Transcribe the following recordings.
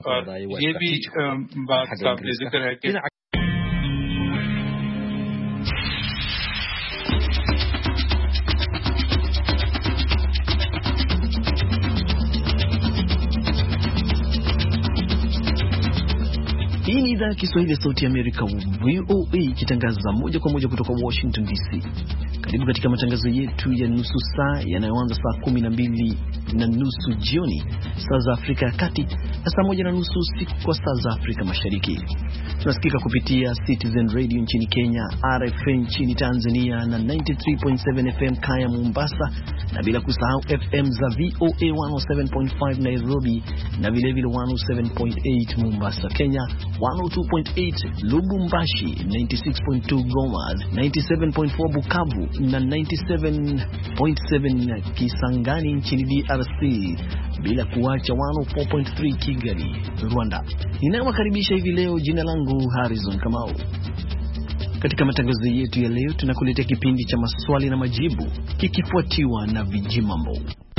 और ये भी बात काबिल जिक्र है कि Hii ni idhaa ya Kiswahili ya Sauti ya Amerika, VOA, ikitangaza moja kwa moja kutoka Washington DC. Karibu katika matangazo yetu ya nusu saa yanayoanza saa 12:30 jioni saa za Afrika ya Kati na saa 1:30 usiku kwa saa za Afrika Mashariki. Tunasikika kupitia Citizen Radio nchini Kenya, RFA nchini Tanzania na 93.7 FM Kaya Mombasa, na bila kusahau FM za VOA 107.5 Nairobi na vilevile 107.8 Mombasa Kenya, 102.8 Lubumbashi, 96.2 Goma, 97.4 Bukavu na 97.7 Kisangani nchini DRC, bila kuacha 104.3 Kigali, Rwanda. Ninawakaribisha hivi leo, jina langu Harrison Kamau. Katika matangazo yetu ya leo tunakuletea kipindi cha maswali na majibu kikifuatiwa na vijimambo.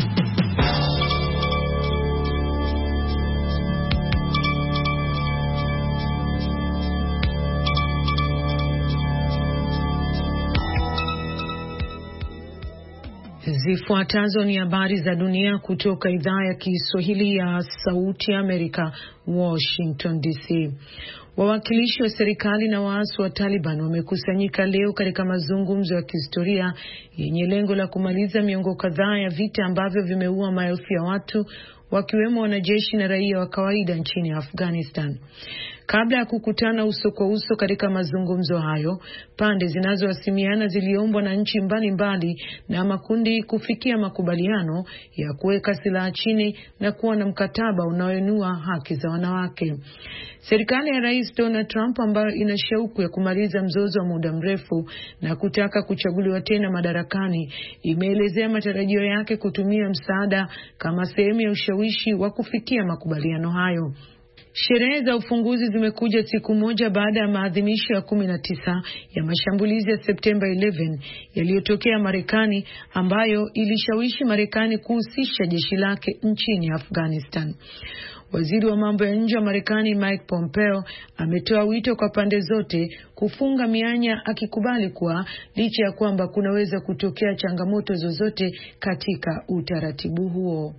Zifuatazo ni habari za dunia kutoka idhaa ya Kiswahili ya Sauti ya Amerika, Washington DC. Wawakilishi wa serikali na waasi wa Taliban wamekusanyika leo katika mazungumzo ya kihistoria yenye lengo la kumaliza miongo kadhaa ya vita ambavyo vimeua maelfu ya watu, wakiwemo wanajeshi na raia wa kawaida nchini Afghanistan. Kabla ya kukutana uso kwa uso katika mazungumzo hayo, pande zinazohasimiana ziliombwa na nchi mbalimbali na makundi kufikia makubaliano ya kuweka silaha chini na kuwa na mkataba unaoinua haki za wanawake. Serikali ya Rais Donald Trump, ambayo ina shauku ya kumaliza mzozo wa muda mrefu na kutaka kuchaguliwa tena madarakani, imeelezea matarajio yake kutumia msaada kama sehemu ya ushawishi wa kufikia makubaliano hayo. Sherehe za ufunguzi zimekuja siku moja baada ya maadhimisho ya 19 ya mashambulizi ya Septemba 11 yaliyotokea Marekani, ambayo ilishawishi Marekani kuhusisha jeshi lake nchini Afghanistan. Waziri wa mambo ya nje wa Marekani Mike Pompeo ametoa wito kwa pande zote kufunga mianya, akikubali kuwa licha ya kwamba kunaweza kutokea changamoto zozote katika utaratibu huo.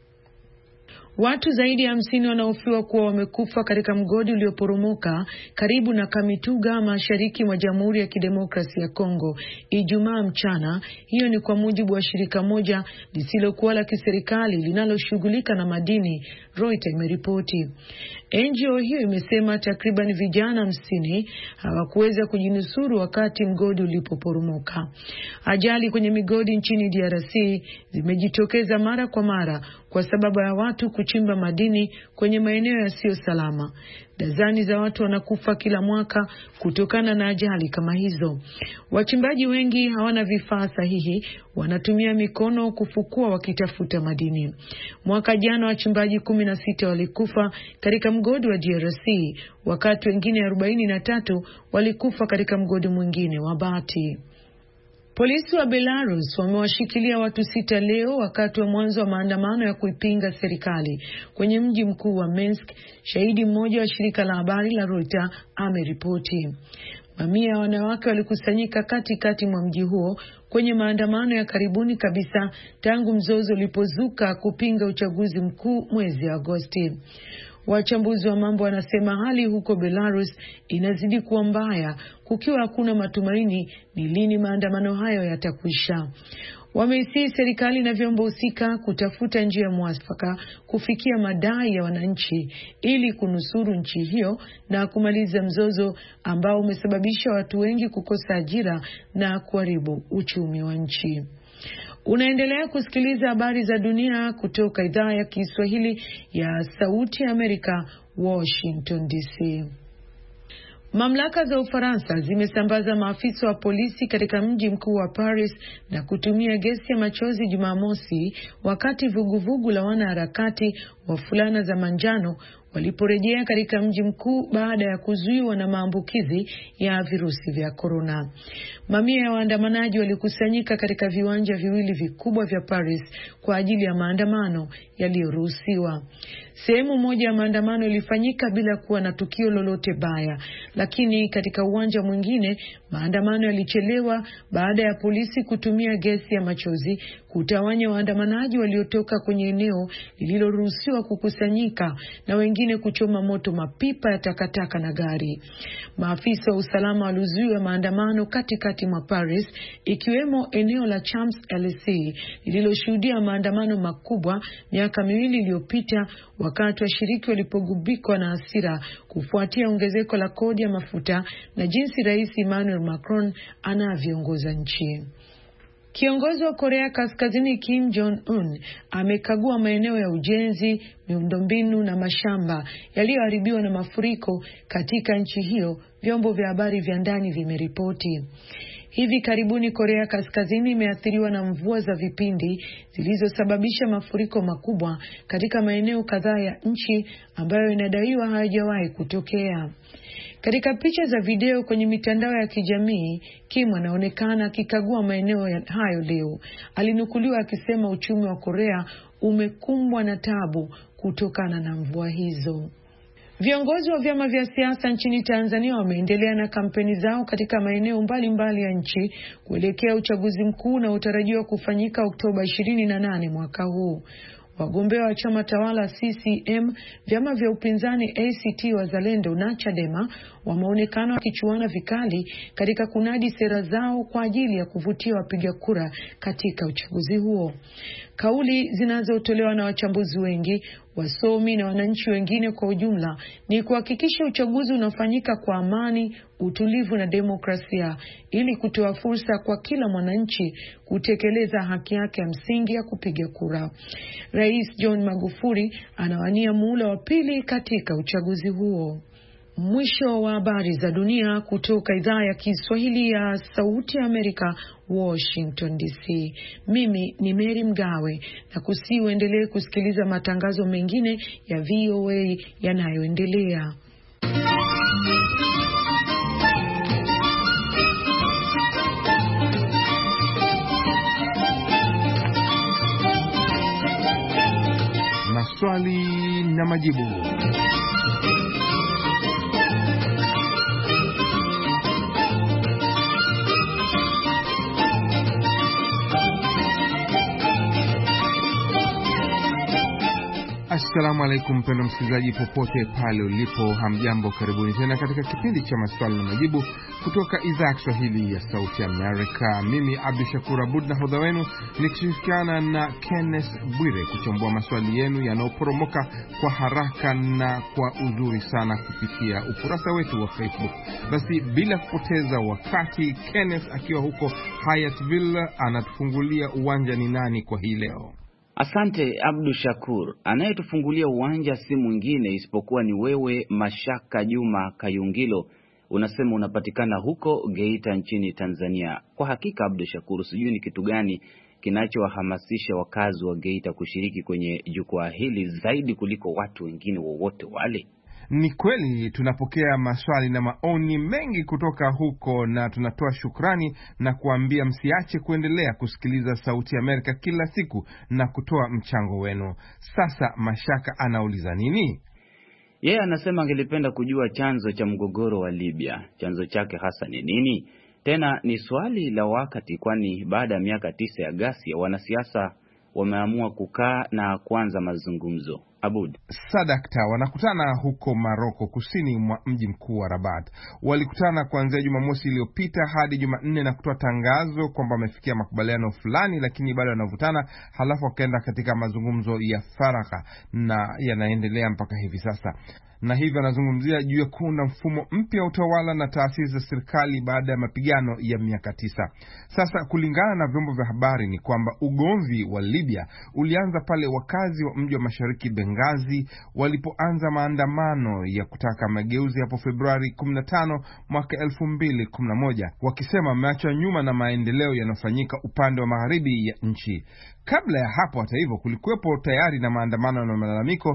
Watu zaidi ya 50 wanahofiwa kuwa wamekufa katika mgodi ulioporomoka karibu na Kamituga, mashariki mwa Jamhuri ya Kidemokrasia ya Kongo Ijumaa mchana. Hiyo ni kwa mujibu wa shirika moja lisilokuwa la kiserikali linaloshughulika na madini, Reuters imeripoti. NGO hiyo imesema takriban vijana 50 hawakuweza kujinusuru wakati mgodi ulipoporomoka. Ajali kwenye migodi nchini DRC zimejitokeza mara kwa mara kwa sababu ya watu kuchimba madini kwenye maeneo yasiyo salama. Dazani za watu wanakufa kila mwaka kutokana na ajali kama hizo. Wachimbaji wengi hawana vifaa sahihi, wanatumia mikono kufukua wakitafuta madini. Mwaka jana wachimbaji 16 walikufa katika mgodi wa DRC, wakati wengine 43 walikufa katika mgodi mwingine wa bati. Polisi wa Belarus wamewashikilia watu 6 leo wakati wa mwanzo wa maandamano ya kuipinga serikali kwenye mji mkuu wa Minsk, shahidi mmoja wa shirika la habari la Reuters ameripoti. Mamia ya wanawake walikusanyika katikati mwa mji huo kwenye maandamano ya karibuni kabisa tangu mzozo ulipozuka kupinga uchaguzi mkuu mwezi Agosti. Wachambuzi wa mambo wanasema hali huko Belarus inazidi kuwa mbaya, kukiwa hakuna matumaini ni lini maandamano hayo yatakwisha. Wameisihi serikali na vyombo husika kutafuta njia mwafaka kufikia madai ya wananchi ili kunusuru nchi hiyo na kumaliza mzozo ambao umesababisha watu wengi kukosa ajira na kuharibu uchumi wa nchi. Unaendelea kusikiliza habari za dunia kutoka idhaa ya Kiswahili ya Sauti ya Amerika, Washington DC. Mamlaka za Ufaransa zimesambaza maafisa wa polisi katika mji mkuu wa Paris na kutumia gesi ya machozi Jumamosi, wakati vuguvugu la wanaharakati wa fulana za manjano waliporejea katika mji mkuu baada ya kuzuiwa na maambukizi ya virusi vya korona. Mamia ya waandamanaji walikusanyika katika viwanja viwili vikubwa vya Paris kwa ajili ya maandamano yaliyoruhusiwa. Sehemu moja ya maandamano ilifanyika bila kuwa na tukio lolote baya, lakini katika uwanja mwingine maandamano yalichelewa baada ya polisi kutumia gesi ya machozi kutawanya waandamanaji waliotoka kwenye eneo lililoruhusiwa kukusanyika na wengine kuchoma moto mapipa ya takataka na gari. Maafisa wa usalama walizuia maandamano katikati mwa Paris, ikiwemo eneo la Champs-Elysees lililoshuhudia maandamano makubwa miaka miwili iliyopita, wakati washiriki walipogubikwa na hasira kufuatia ongezeko la kodi ya mafuta na jinsi Rais Emmanuel Macron anavyoongoza nchi. Kiongozi wa Korea Kaskazini Kim Jong-un amekagua maeneo ya ujenzi, miundombinu na mashamba yaliyoharibiwa na mafuriko katika nchi hiyo, vyombo vya habari vya ndani vimeripoti. Hivi karibuni Korea Kaskazini imeathiriwa na mvua za vipindi zilizosababisha mafuriko makubwa katika maeneo kadhaa ya nchi ambayo inadaiwa hayajawahi kutokea. Katika picha za video kwenye mitandao ya kijamii, Kim anaonekana akikagua maeneo hayo leo. Alinukuliwa akisema uchumi wa Korea umekumbwa na taabu kutokana na mvua hizo. Viongozi wa vyama vya siasa nchini Tanzania wameendelea na kampeni zao katika maeneo mbalimbali ya nchi kuelekea uchaguzi mkuu na utarajiwa kufanyika Oktoba 28 mwaka huu. Wagombea wa chama tawala CCM, vyama vya upinzani ACT Wazalendo na Chadema wameonekana wakichuana vikali katika kunadi sera zao kwa ajili ya kuvutia wapiga kura katika uchaguzi huo. Kauli zinazotolewa na wachambuzi wengi, wasomi na wananchi wengine kwa ujumla ni kuhakikisha uchaguzi unafanyika kwa amani, utulivu na demokrasia ili kutoa fursa kwa kila mwananchi kutekeleza haki yake ya msingi ya kupiga kura. Rais John Magufuli anawania muhula wa pili katika uchaguzi huo. Mwisho wa habari za dunia kutoka idhaa ya Kiswahili ya Sauti ya Amerika, Washington DC. Mimi ni Mary Mgawe na uendelee kusikiliza matangazo mengine ya VOA yanayoendelea. Maswali na majibu. Assalamu alaikum mpendwa msikilizaji popote pale ulipo, hamjambo, karibuni tena katika kipindi cha maswali na majibu kutoka idhaa ya Kiswahili ya Sauti Amerika. Mimi Abdul Shakur Abud na hodha wenu nikishirikiana na Kenneth Bwire kuchambua maswali yenu yanayoporomoka kwa haraka na kwa uzuri sana kupitia ukurasa wetu wa Facebook. Basi bila kupoteza wakati, Kenneth akiwa huko Hyattsville anatufungulia uwanja ni nani kwa hii leo? Asante Abdul Shakur. Anayetufungulia uwanja si mwingine isipokuwa ni wewe, Mashaka Juma Kayungilo. Unasema unapatikana huko Geita nchini Tanzania. Kwa hakika Abdul Shakur, sijui ni kitu gani kinachowahamasisha wakazi wa Geita kushiriki kwenye jukwaa hili zaidi kuliko watu wengine wowote wale? Ni kweli tunapokea maswali na maoni mengi kutoka huko na tunatoa shukrani na kuambia msiache kuendelea kusikiliza Sauti Amerika kila siku na kutoa mchango wenu. Sasa Mashaka anauliza nini? Yeye anasema angelipenda kujua chanzo cha mgogoro wa Libya. Chanzo chake hasa ni nini? Tena ni swali la wakati, kwani baada ya miaka 9 ya ghasia wanasiasa wameamua kukaa na kuanza mazungumzo. Abud. Sadakta wanakutana huko Maroko, kusini mwa mji mkuu wa Rabat. Walikutana kuanzia Jumamosi iliyopita hadi Jumanne na kutoa tangazo kwamba wamefikia makubaliano fulani, lakini bado wanavutana, halafu wakaenda katika mazungumzo ya faragha na yanaendelea mpaka hivi sasa. Na hivyo anazungumzia juu ya kuunda mfumo mpya wa utawala na taasisi za serikali baada ya mapigano ya miaka 9. Sasa kulingana na vyombo vya habari ni kwamba ugomvi wa Libya ulianza pale wakazi wa mji wa mashariki Benghazi walipoanza maandamano ya kutaka mageuzi hapo Februari 15 mwaka 2011, wakisema wameachwa nyuma na maendeleo yanayofanyika upande wa magharibi ya nchi. Kabla ya hapo hata hivyo kulikuwepo tayari na maandamano na malalamiko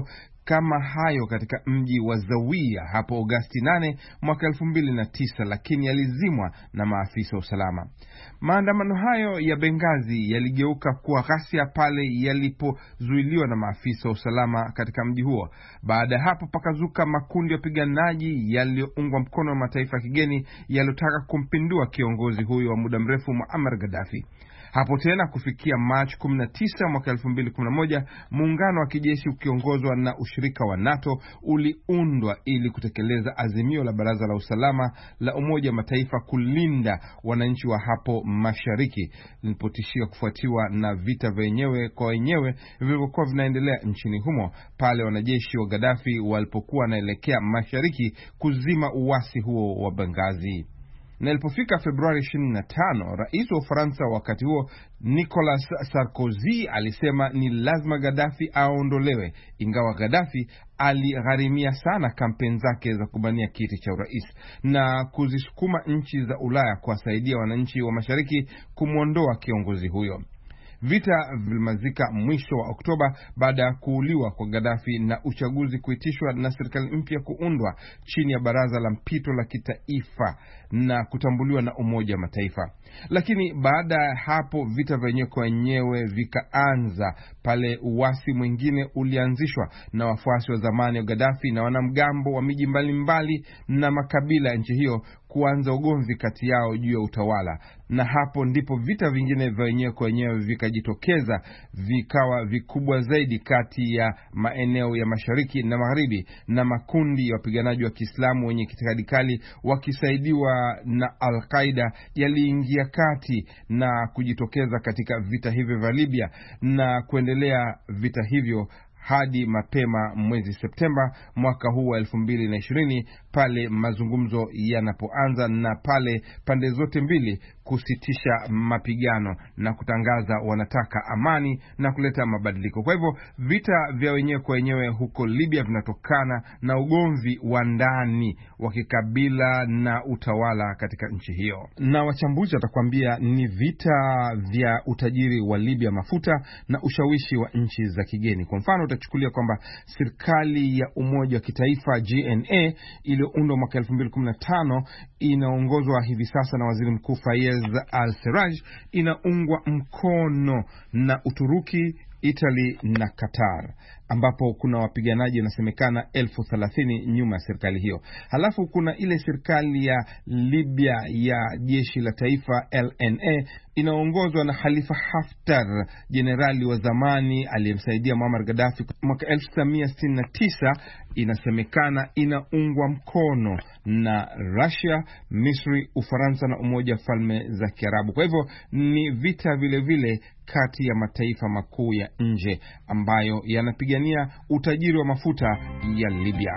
kama hayo katika mji wa Zawiya hapo Agosti 8 mwaka 2009, lakini yalizimwa na maafisa wa usalama. Maandamano hayo ya Benghazi yaligeuka kuwa ghasia pale yalipozuiliwa na maafisa wa usalama katika mji huo. Baada ya hapo pakazuka makundi ya wapiganaji yaliyoungwa mkono na mataifa ya kigeni yaliyotaka kumpindua kiongozi huyo wa muda mrefu Muammar Gaddafi. Hapo tena kufikia Machi 19 mwaka 2011, muungano wa kijeshi ukiongozwa na ushirika wa NATO uliundwa ili kutekeleza azimio la Baraza la Usalama la Umoja wa Mataifa kulinda wananchi wa hapo mashariki, lilipotishia kufuatiwa na vita wenyewe kwa wenyewe vilivyokuwa vinaendelea nchini humo pale wanajeshi wa Gaddafi walipokuwa wanaelekea mashariki kuzima uasi huo wa Benghazi. Na ilipofika Februari 25, rais wa Ufaransa wakati huo Nicolas Sarkozy alisema ni lazima Gaddafi aondolewe, ingawa Gaddafi aligharimia sana kampeni zake za kubania kiti cha urais na kuzisukuma nchi za Ulaya kuwasaidia wananchi wa mashariki kumwondoa kiongozi huyo. Vita vilimalizika mwisho wa Oktoba baada ya kuuliwa kwa Gaddafi na uchaguzi kuitishwa na serikali mpya kuundwa chini ya baraza la mpito la kitaifa na kutambuliwa na Umoja wa Mataifa. Lakini baada ya hapo vita vyenyewe kwa wenyewe vikaanza pale uasi mwingine ulianzishwa na wafuasi wa zamani wa Gaddafi na wanamgambo wa miji mbalimbali na makabila ya nchi hiyo kuanza ugomvi kati yao juu ya utawala, na hapo ndipo vita vingine vya wenyewe kwa wenyewe vikajitokeza, vikawa vikubwa zaidi kati ya maeneo ya mashariki na magharibi, na makundi ya wapiganaji wa Kiislamu wenye itikadi kali wakisaidiwa na Al-Qaeda yaliingia kati na kujitokeza katika vita hivyo vya Libya na kuendelea vita hivyo hadi mapema mwezi Septemba mwaka huu wa 2020 pale mazungumzo yanapoanza na pale pande zote mbili kusitisha mapigano na kutangaza wanataka amani na kuleta mabadiliko. Kwa hivyo vita vya wenyewe kwa wenyewe huko Libya vinatokana na ugomvi wa ndani wa kikabila na utawala katika nchi hiyo. Na wachambuzi watakwambia ni vita vya utajiri wa Libya, mafuta na ushawishi wa nchi za kigeni. Kwa mfano utachukulia kwamba serikali ya umoja wa kitaifa GNA iliyoundwa mwaka 2015 inaongozwa hivi sasa na waziri mkuu Fayez al-Sarraj, inaungwa mkono na Uturuki, Italy na Qatar, ambapo kuna wapiganaji wanasemekana 30,000 nyuma ya serikali hiyo. Halafu kuna ile serikali ya Libya ya jeshi la taifa LNA inaongozwa na Khalifa Haftar, jenerali wa zamani aliyemsaidia Muammar Gaddafi mwaka 1969. Inasemekana inaungwa mkono na Russia, Misri, Ufaransa na Umoja wa Falme za Kiarabu. Kwa hivyo ni vita vile vile kati ya mataifa makuu ya nje ambayo yanapigania utajiri wa mafuta ya Libya.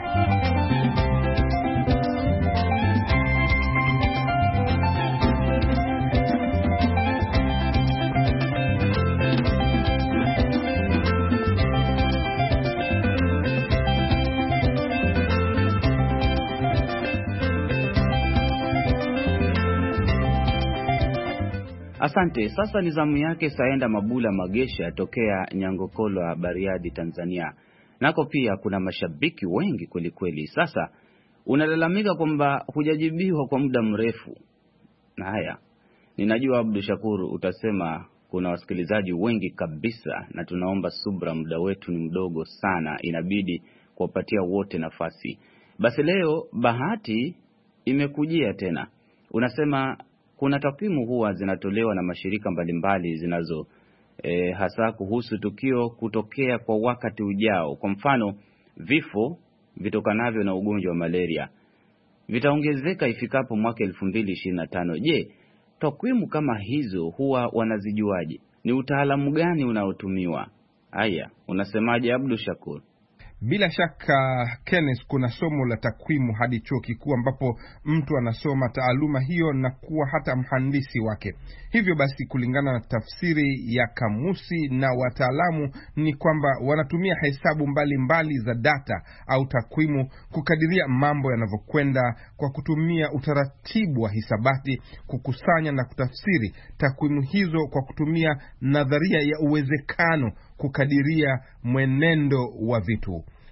Asante. Sasa ni zamu yake Saenda Mabula Magesha tokea Nyangokolo, Bariadi, Tanzania. Nako pia kuna mashabiki wengi kweli kweli. Sasa unalalamika kwamba hujajibiwa kwa muda mrefu. Na haya, ninajua Abdul Shakur utasema kuna wasikilizaji wengi kabisa na tunaomba subra, muda wetu ni mdogo sana, inabidi kuwapatia wote nafasi. Basi leo bahati imekujia tena. Unasema kuna takwimu huwa zinatolewa na mashirika mbalimbali zinazo hasa kuhusu tukio kutokea kwa wakati ujao. Kwa mfano, vifo vitokanavyo na ugonjwa wa malaria vitaongezeka ifikapo mwaka 2025. Je, takwimu kama hizo huwa wanazijuaje? Ni utaalamu gani unaotumiwa? Haya, unasemaje Abdul Shakur? Bila shaka Kenneth, kuna somo la takwimu hadi chuo kikuu ambapo mtu anasoma taaluma hiyo na kuwa hata mhandisi wake. Hivyo basi, kulingana na tafsiri ya kamusi na wataalamu ni kwamba wanatumia hesabu mbalimbali za data au takwimu kukadiria mambo yanavyokwenda kwa kutumia utaratibu wa hisabati, kukusanya na kutafsiri takwimu hizo kwa kutumia nadharia ya uwezekano kukadiria mwenendo wa vitu.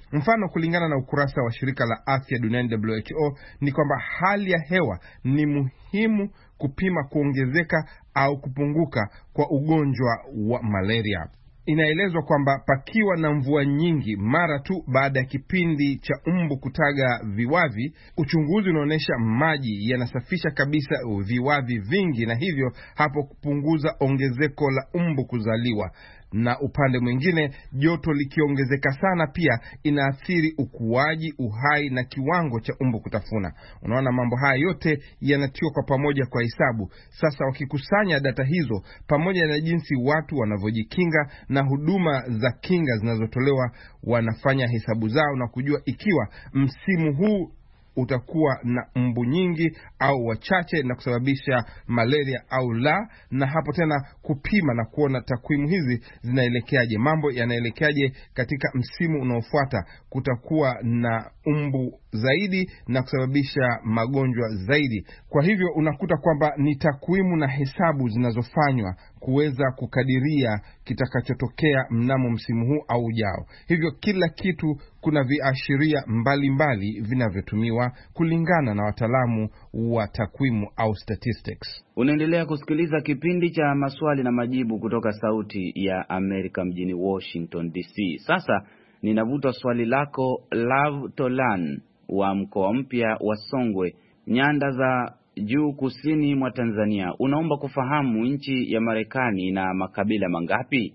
Mfano, kulingana na ukurasa wa shirika la afya duniani WHO ni kwamba hali ya hewa ni muhimu kupima kuongezeka au kupunguka kwa ugonjwa wa malaria. Inaelezwa kwamba pakiwa na mvua nyingi mara tu baada ya kipindi cha mbu kutaga viwavi, uchunguzi unaonyesha maji yanasafisha kabisa viwavi vingi, na hivyo hapo kupunguza ongezeko la mbu kuzaliwa. Na upande mwingine, joto likiongezeka sana pia inaathiri ukuaji, uhai na kiwango cha mbu kutafuna. Unaona, mambo haya yote yanatiwa kwa pamoja kwa hesabu. Sasa wakikusanya data hizo pamoja na jinsi watu wanavyojikinga na huduma za kinga zinazotolewa, wanafanya hesabu zao na kujua ikiwa msimu huu utakuwa na mbu nyingi au wachache na kusababisha malaria au la, na hapo tena kupima na kuona takwimu hizi zinaelekeaje, mambo yanaelekeaje katika msimu unaofuata, kutakuwa na mbu zaidi na kusababisha magonjwa zaidi. Kwa hivyo unakuta kwamba ni takwimu na hesabu zinazofanywa kuweza kukadiria kitakachotokea mnamo msimu huu au ujao. Hivyo kila kitu kuna viashiria mbalimbali vinavyotumiwa kulingana na wataalamu wa takwimu au statistics. Unaendelea kusikiliza kipindi cha maswali na majibu kutoka Sauti ya Amerika mjini Washington DC. Sasa ninavuta swali lako Love Tolan wa mkoa mpya wa Songwe, nyanda za juu kusini mwa Tanzania. Unaomba kufahamu nchi ya Marekani na makabila mangapi?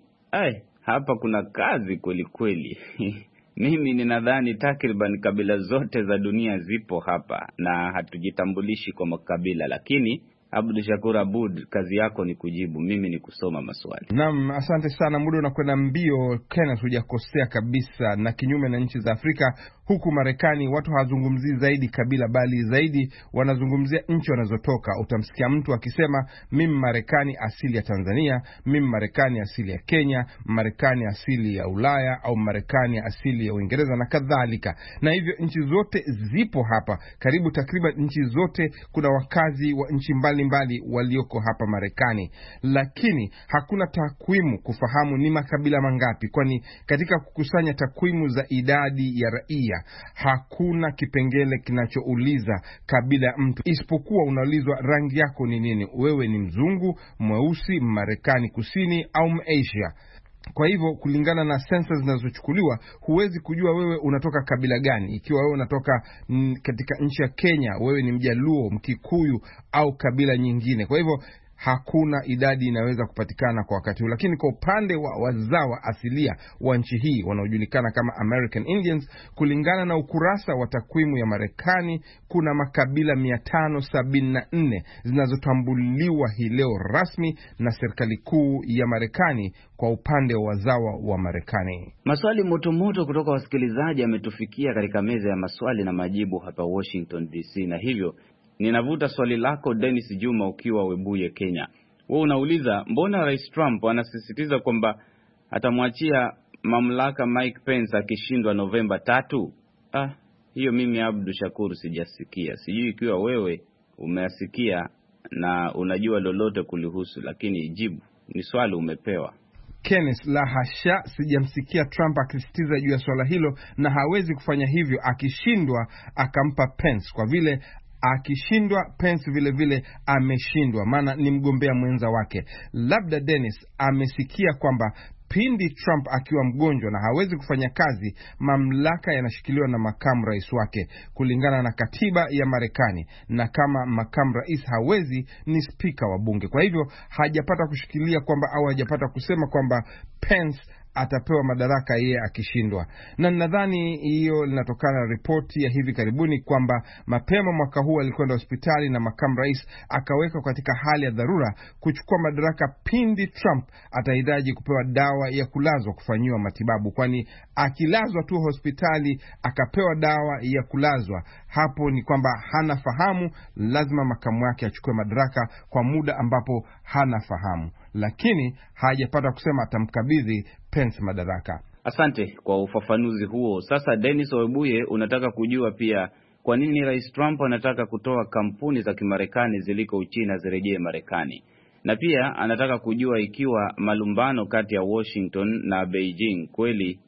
Hapa kuna kazi kweli kweli. Mimi ninadhani takriban kabila zote za dunia zipo hapa na hatujitambulishi kwa makabila, lakini Abdul Shakur Abud, kazi yako ni kujibu, mimi ni kusoma maswali. Naam, asante sana. Muda unakwenda mbio. Kenneth, hujakosea kabisa, na kinyume na nchi za Afrika, huku Marekani watu hawazungumzii zaidi kabila, bali zaidi wanazungumzia nchi wanazotoka. Utamsikia mtu akisema mimi Marekani asili ya Tanzania, mimi Marekani asili ya Kenya, Marekani asili ya Ulaya, au Marekani asili ya Uingereza na kadhalika. Na hivyo nchi zote zipo hapa, karibu takriban nchi zote kuna wakazi wa nchi mbalimbali walioko hapa Marekani, lakini hakuna takwimu kufahamu ni makabila mangapi, kwani katika kukusanya takwimu za idadi ya raia hakuna kipengele kinachouliza kabila ya mtu, isipokuwa unaulizwa rangi yako ni nini, wewe ni mzungu, mweusi, Marekani kusini au Asia. Kwa hivyo kulingana na sensa zinazochukuliwa, huwezi kujua wewe unatoka kabila gani. Ikiwa wewe unatoka katika nchi ya Kenya, wewe ni Mjaluo, Mkikuyu au kabila nyingine. Kwa hivyo hakuna idadi inaweza kupatikana kwa wakati huu. Lakini kwa upande wa wazawa asilia wa nchi hii wanaojulikana kama American Indians, kulingana na ukurasa wa takwimu ya Marekani, kuna makabila 574 zinazotambuliwa hii leo rasmi na serikali kuu ya Marekani kwa upande wa wazawa wa Marekani. Maswali moto kutoka wasikilizaji yametufikia katika meza ya maswali na majibu hapa Washington DC, na hivyo ninavuta swali lako Dennis Juma ukiwa Webuye, Kenya. Wewe unauliza, mbona Rais Trump anasisitiza kwamba atamwachia mamlaka Mike Pence akishindwa Novemba 3? Hiyo mimi Abdul Shakur sijasikia. Sijui ikiwa wewe umeasikia na unajua lolote kulihusu, lakini jibu ni swali umepewa. Kenneth, la hasha, sijamsikia Trump akisisitiza juu ya swala hilo, na hawezi kufanya hivyo akishindwa akampa Pence, kwa vile akishindwa Pence vile vile ameshindwa, maana ni mgombea mwenza wake. Labda Dennis amesikia kwamba pindi Trump akiwa mgonjwa na hawezi kufanya kazi, mamlaka yanashikiliwa na makamu rais wake kulingana na katiba ya Marekani, na kama makamu rais hawezi, ni spika wa bunge. Kwa hivyo hajapata kushikilia kwamba, au hajapata kusema kwamba Pence atapewa madaraka yeye akishindwa. Na nadhani hiyo linatokana na ripoti ya hivi karibuni kwamba mapema mwaka huu alikwenda hospitali na makamu rais akaweka katika hali ya dharura kuchukua madaraka pindi Trump atahitaji kupewa dawa ya kulazwa kufanyiwa matibabu, kwani akilazwa tu hospitali akapewa dawa ya kulazwa, hapo ni kwamba hana fahamu, lazima makamu wake achukue madaraka kwa muda ambapo hana fahamu, lakini hajapata kusema atamkabidhi Pence madaraka. Asante kwa ufafanuzi huo. Sasa Dennis Owebuye, unataka kujua pia kwa nini Rais Trump anataka kutoa kampuni za Kimarekani ziliko Uchina zirejee Marekani, na pia anataka kujua ikiwa malumbano kati ya Washington na Beijing kweli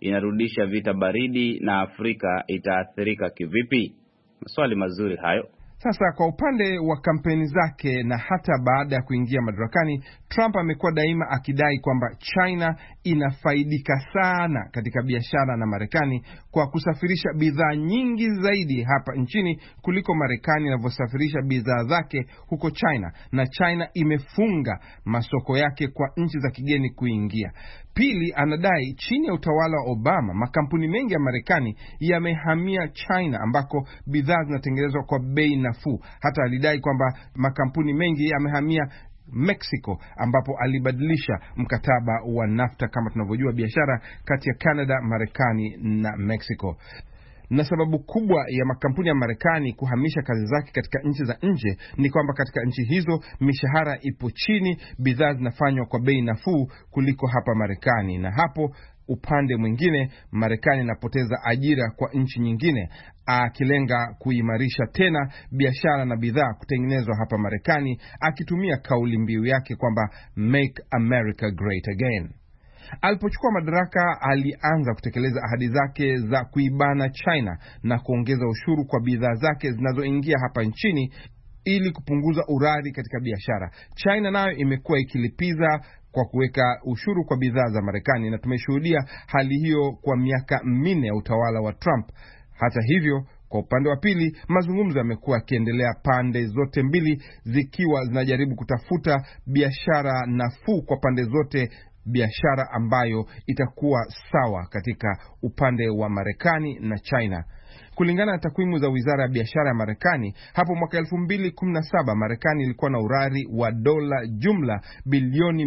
inarudisha vita baridi na Afrika itaathirika kivipi? Maswali mazuri hayo. Sasa kwa upande wa kampeni zake na hata baada ya kuingia madarakani, Trump amekuwa daima akidai kwamba China inafaidika sana katika biashara na Marekani kwa kusafirisha bidhaa nyingi zaidi hapa nchini kuliko Marekani inavyosafirisha bidhaa zake huko China, na China imefunga masoko yake kwa nchi za kigeni kuingia. Pili, anadai chini ya utawala wa Obama makampuni mengi ya Marekani yamehamia China ambako bidhaa zinatengenezwa kwa bei nafuu. Hata alidai kwamba makampuni mengi yamehamia Mexico ambapo alibadilisha mkataba wa NAFTA, kama tunavyojua biashara kati ya Canada, Marekani na Mexico. Na sababu kubwa ya makampuni ya Marekani kuhamisha kazi zake katika nchi za nje ni kwamba katika nchi hizo mishahara ipo chini, bidhaa zinafanywa kwa bei nafuu kuliko hapa Marekani, na hapo upande mwingine Marekani inapoteza ajira kwa nchi nyingine, akilenga kuimarisha tena biashara na bidhaa kutengenezwa hapa Marekani, akitumia kauli mbiu yake kwamba Make America Great Again. Alipochukua madaraka, alianza kutekeleza ahadi zake za kuibana China na kuongeza ushuru kwa bidhaa zake zinazoingia hapa nchini ili kupunguza urari katika biashara. China nayo imekuwa ikilipiza kwa kuweka ushuru kwa bidhaa za Marekani, na tumeshuhudia hali hiyo kwa miaka 4 ya utawala wa Trump. Hata hivyo, kwa upande wa pili, mazungumzo yamekuwa yakiendelea, pande zote mbili zikiwa zinajaribu kutafuta biashara nafuu kwa pande zote, biashara ambayo itakuwa sawa katika upande wa Marekani na China. Kulingana na takwimu za Wizara ya Biashara ya Marekani, hapo mwaka 2017 Marekani ilikuwa na urari wa dola jumla bilioni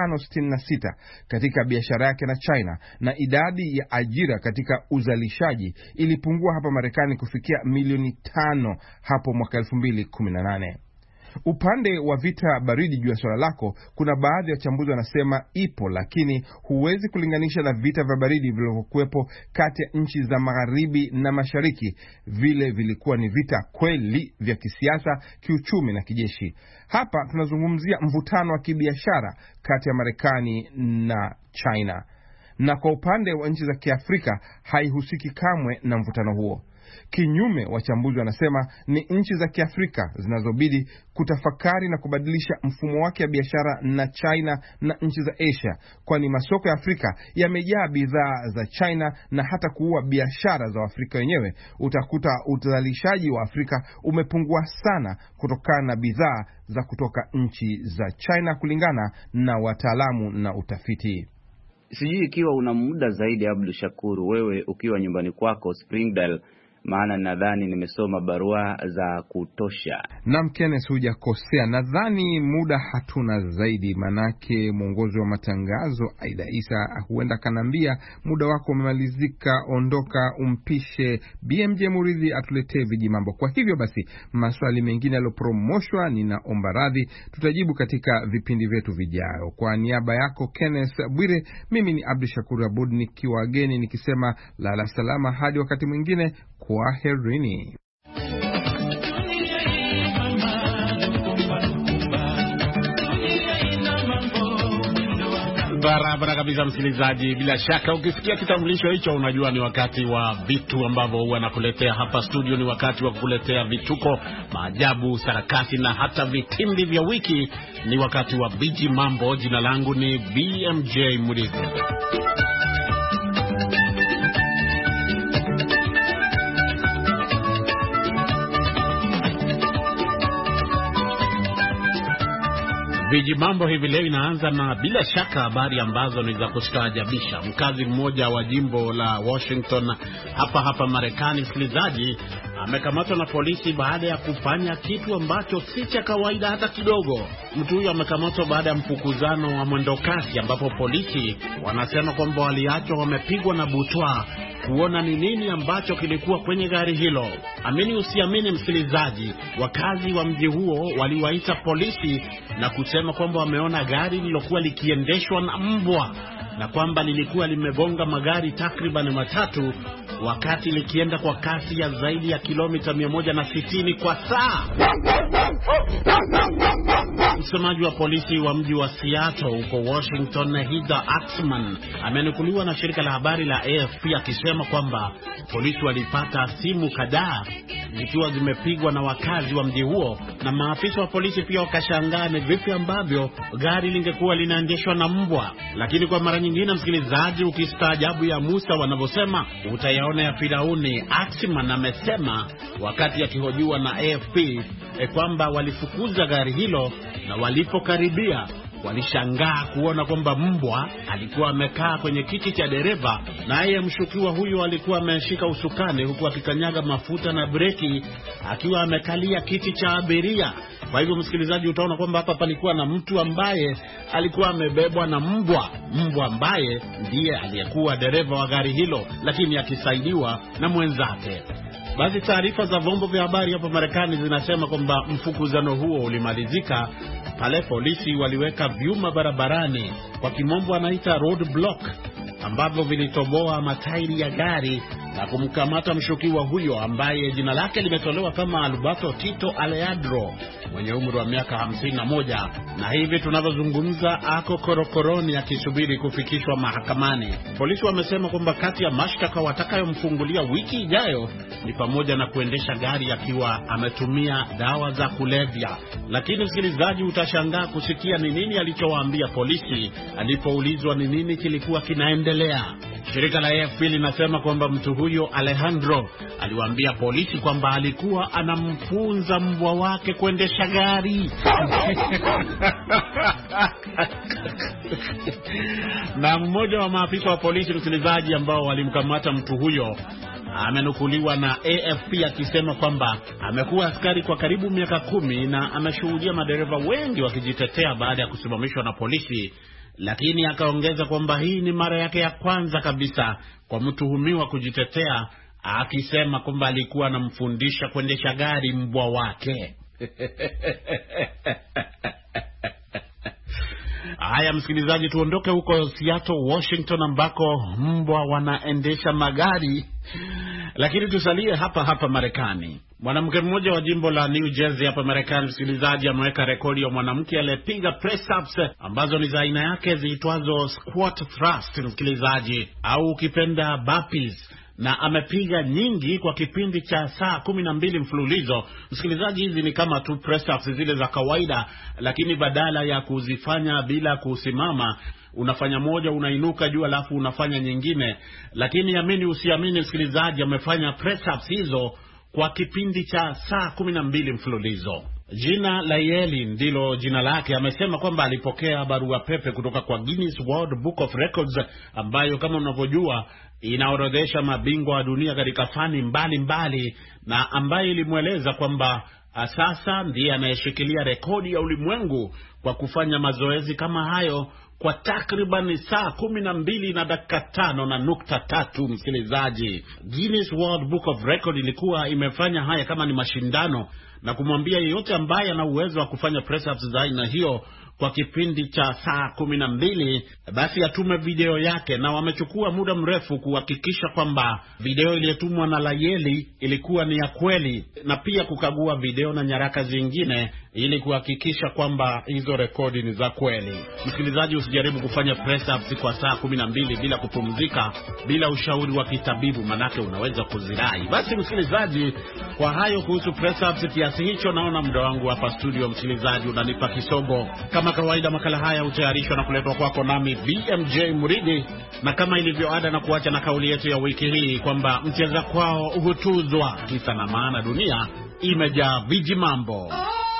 566 katika biashara yake na China, na idadi ya ajira katika uzalishaji ilipungua hapa Marekani kufikia milioni 5 hapo mwaka 2018. Upande wa vita baridi juu ya swala lako, kuna baadhi ya wachambuzi wanasema ipo, lakini huwezi kulinganisha na vita vya baridi vilivyokuwepo kati ya nchi za magharibi na mashariki. Vile vilikuwa ni vita kweli vya kisiasa, kiuchumi na kijeshi. Hapa tunazungumzia mvutano wa kibiashara kati ya Marekani na China, na kwa upande wa nchi za Kiafrika haihusiki kamwe na mvutano huo. Kinyume, wachambuzi wanasema ni nchi za Kiafrika zinazobidi kutafakari na kubadilisha mfumo wake wa biashara na China na nchi za Asia, kwani masoko ya Afrika yamejaa bidhaa za China na hata kuua biashara za Afrika wenyewe. Utakuta uzalishaji wa Afrika umepungua sana kutokana na bidhaa za kutoka nchi za China, kulingana na wataalamu na utafiti. Sijui ikiwa una muda zaidi, Abdul Shakur, wewe ukiwa nyumbani kwako Springdale, maana nadhani nimesoma barua za kutosha. Naam Kenneth, hujakosea. Nadhani muda hatuna zaidi, manake mwongozi wa matangazo Aida Isa huenda kanambia muda wako umemalizika, ondoka umpishe BMJ Muridhi atuletee viji mambo. Kwa hivyo basi, maswali mengine yaliyopromoshwa ninaomba radhi, tutajibu katika vipindi vyetu vijao. Kwa niaba yako Kenneth Bwire, mimi ni Abdul Shakur Abud nikiwageni nikisema lala salama hadi wakati mwingine. Kwaherini. Barabara kabisa msikilizaji, bila shaka ukisikia kitambulisho hicho unajua ni wakati wa vitu ambavyo huwa nakuletea hapa studio. Ni wakati wa kukuletea vituko, maajabu, sarakasi na hata vitimbi vya wiki. Ni wakati wa Viji Mambo. Jina langu ni BMJ Muridhi. Viji Mambo hivi leo inaanza na bila shaka habari ambazo ni za kustaajabisha. Mkazi mmoja wa jimbo la Washington hapa Marekani, msikilizaji, amekamatwa na polisi baada ya kufanya kitu ambacho si cha kawaida hata kidogo. Mtu huyo amekamatwa baada ya mfukuzano wa mwendokasi, ambapo polisi wanasema kwamba waliachwa wamepigwa na butwa kuona ni nini ambacho kilikuwa kwenye gari hilo. Amini usiamini msikilizaji, wakazi wa mji huo waliwaita polisi na kusema kwamba wameona gari lilokuwa likiendeshwa na mbwa, na kwamba lilikuwa limegonga magari takriban 3 wakati likienda kwa kasi ya zaidi ya kilomita 160 kwa saa. Msemaji wa polisi wa mji wa Seattle huko Washington, Heather Axman, amenukuliwa na shirika la habari la AFP akisema kwamba polisi walipata simu kadhaa zikiwa zimepigwa na wakazi wa mji huo, na maafisa wa polisi pia wakashangaa ni vipi ambavyo gari lingekuwa linaendeshwa na mbwa. Lakini kwa mara nyingine, msikilizaji, ukistaajabu ya Musa wanavyosema utayaona ya Firauni. Axman amesema wakati akihojiwa na AFP kwamba walifukuza gari hilo, na walipokaribia walishangaa kuona kwamba mbwa alikuwa amekaa kwenye kiti cha dereva, naye mshukiwa huyo alikuwa ameshika usukani huku akikanyaga mafuta na breki akiwa amekalia kiti cha abiria. Kwa hivyo, msikilizaji, utaona kwamba hapa palikuwa na mtu ambaye alikuwa amebebwa na mbwa ambaye ndiye aliyekuwa dereva wa gari hilo, lakini akisaidiwa na mwenzake. Basi taarifa za vyombo vya habari hapa Marekani zinasema kwamba mfukuzano huo ulimalizika pale polisi waliweka vyuma barabarani, kwa kimombo anaita road block, ambavyo vilitoboa matairi ya gari na kumkamata mshukiwa huyo ambaye jina lake limetolewa kama Alberto Tito Aleandro, mwenye umri wa miaka 51, na hivi tunavyozungumza ako korokoroni akisubiri kufikishwa mahakamani. Polisi wamesema kwamba kati ya mashtaka watakayomfungulia wiki ijayo ni pamoja na kuendesha gari akiwa ametumia dawa za kulevya. Lakini msikilizaji, utashangaa kusikia ni nini alichowaambia polisi alipoulizwa ni nini kilikuwa kinaendelea. Shirika la AFP linasema kwamba mtu huyo Alejandro aliwaambia polisi kwamba alikuwa anamfunza mbwa wake kuendesha gari. Na mmoja wa maafisa wa polisi, msikilizaji, ambao walimkamata mtu huyo amenukuliwa na AFP akisema kwamba amekuwa askari kwa karibu miaka 10 na ameshuhudia madereva wengi wakijitetea baada ya kusimamishwa na polisi. Lakini akaongeza kwamba hii ni mara yake ya kwanza kabisa kwa mtuhumiwa kujitetea, akisema kwamba alikuwa anamfundisha kuendesha gari mbwa wake. Haya msikilizaji, tuondoke huko Seattle, Washington, ambako mbwa wanaendesha magari, lakini tusalie hapa Marekani. Mwanamke mmoja wa jimbo la New Jersey hapa Marekani, msikilizaji, ameweka rekodi ya mwanamke aliyepiga press ups ambazo ni za aina yake ziitwazo squat thrust, msikilizaji, au ukipenda burpees, na amepiga nyingi kwa kipindi cha saa 12 mfululizo. Msikilizaji, hizi ni kama tu press ups zile za kawaida, lakini badala ya kuzifanya bila kusimama, unafanya moja, unainuka juu, alafu unafanya nyingine. Lakini amini usiamini, msikilizaji, amefanya press ups hizo kwa kipindi cha saa 12 mfululizo. Jina la Yeli ndilo jina lake. Amesema kwamba alipokea barua pepe kutoka kwa Guinness World Book of Records, ambayo kama unavyojua inaorodhesha mabingwa wa dunia katika fani mbalimbali, na ambaye ilimweleza kwamba sasa ndiye anayeshikilia rekodi ya ulimwengu kwa kufanya mazoezi kama hayo kwa takriban saa 12 na dakika 5.3, msikilizaji. Guinness World Book of Record ilikuwa imefanya haya kama ni mashindano na kumwambia yeyote ambaye ana uwezo wa kufanya press ups za aina hiyo kwa kipindi cha saa 12 basi atume video yake, na wamechukua muda mrefu kuhakikisha kwamba video iliyotumwa na Layeli ilikuwa ni ya kweli, na pia kukagua video na nyaraka zingine ili kuhakikisha kwamba hizo rekodi ni za kweli. Msikilizaji, usijaribu kufanya press ups kwa saa 12 bila kupumzika, bila ushauri wa kitabibu, manake unaweza kuzirai. Basi msikilizaji, kwa hayo kuhusu press ups kiasi hicho, naona muda wangu hapa studio, msikilizaji, unanipa kisogo. Kama kawaida, makala haya hutayarishwa na kuletwa kwako nami BMJ Muridi, na kama ilivyo ada, na kuacha na kauli yetu ya wiki hii kwamba mcheza kwao hutuzwa. Kisa na maana, dunia imejaa viji mambo.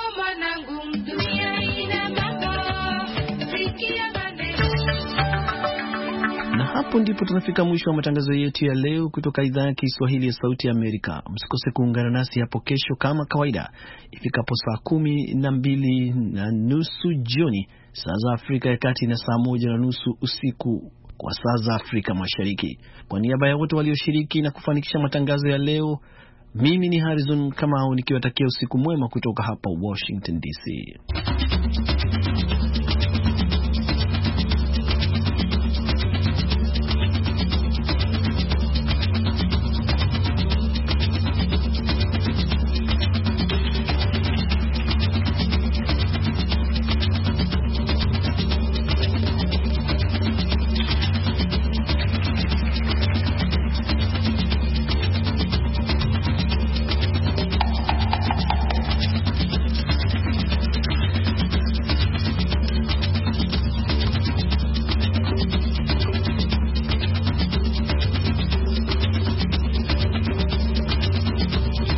Na hapo ndipo tunafika mwisho wa matangazo yetu ya leo kutoka idhaa ya Kiswahili ya Sauti ya Amerika. Msikose kuungana nasi hapo kesho kama kawaida ifikapo saa 12:30 jioni saa za Afrika ya Kati na saa 1:30 usiku kwa saa za Afrika Mashariki. Kwa niaba ya wote walioshiriki na kufanikisha matangazo ya leo, mimi ni Harrison Kamau nikiwatakia usiku mwema kutoka hapa Washington DC.